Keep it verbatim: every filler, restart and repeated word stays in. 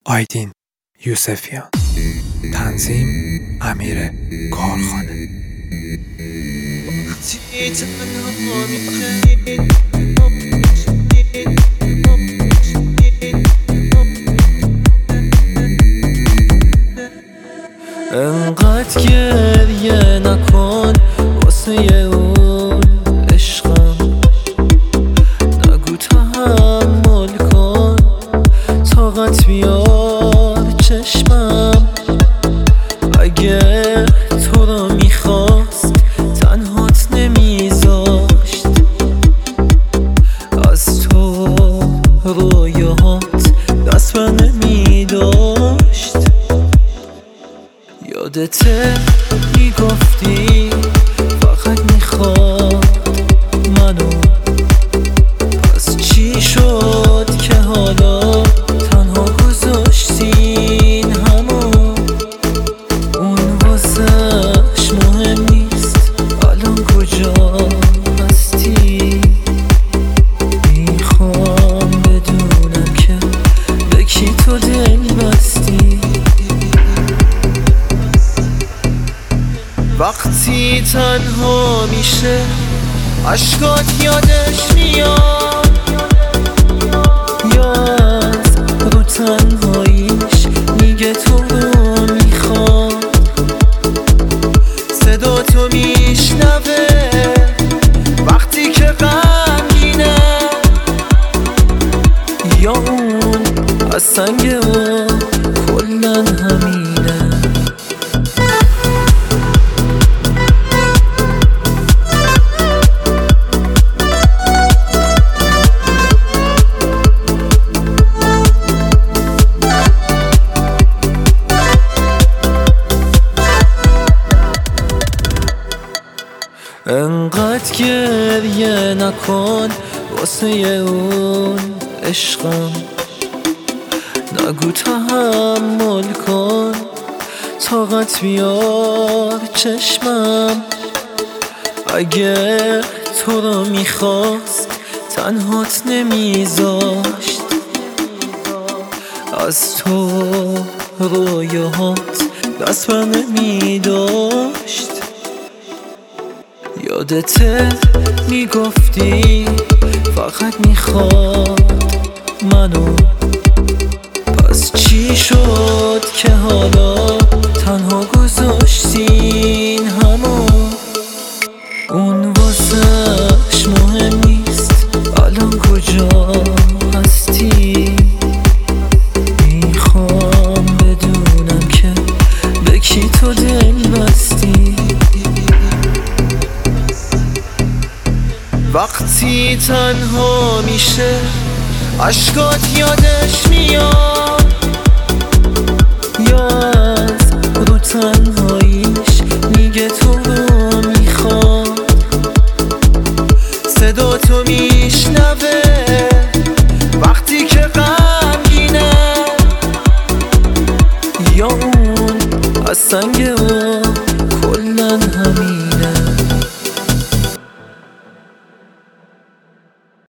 آیدین یوسفیان. تنظیم امیر کارخانه. انقدر گریه نکن واسه اون عشقم، نگو تحمل کن طاقت بیار چشمم. اگه تو رو میخواست تنهات نمیذاشت، از تو رویاهات دست بر نمیداشت. یادته میگفتی فقط میخواد منو، پس چی شد که حالا تنها گذاشتین همو؟ اون واسش مهم نیست الان کجا هستی. میخوام بدونم که به کی تو دل بستی. وقتی تنها میشه عشقات یادش میاد، یاد رو تنهاییش میگه تو رو میخواد. صدا تو میشنوه وقتی که غمگینه، یا اون از سنگ اون کلن همینه. انقدر گریه نکن واسه اون عشقم، نگو تحمل کن طاقت بیار چشمم. اگه تو رو میخواست تنهات نمیذاشت، از تو رویاهات دست بر نمیداشت. یادته میگفتی فقط میخواد منو، پس چی شد که حالا تنها گذاشتین همو؟ اون واسش مهم نیست الان کجا هستی. میخوام بدونم که به کی تو دل بستی. وقتی تنها میشه عشقات یادش میاد، یاد رو تنها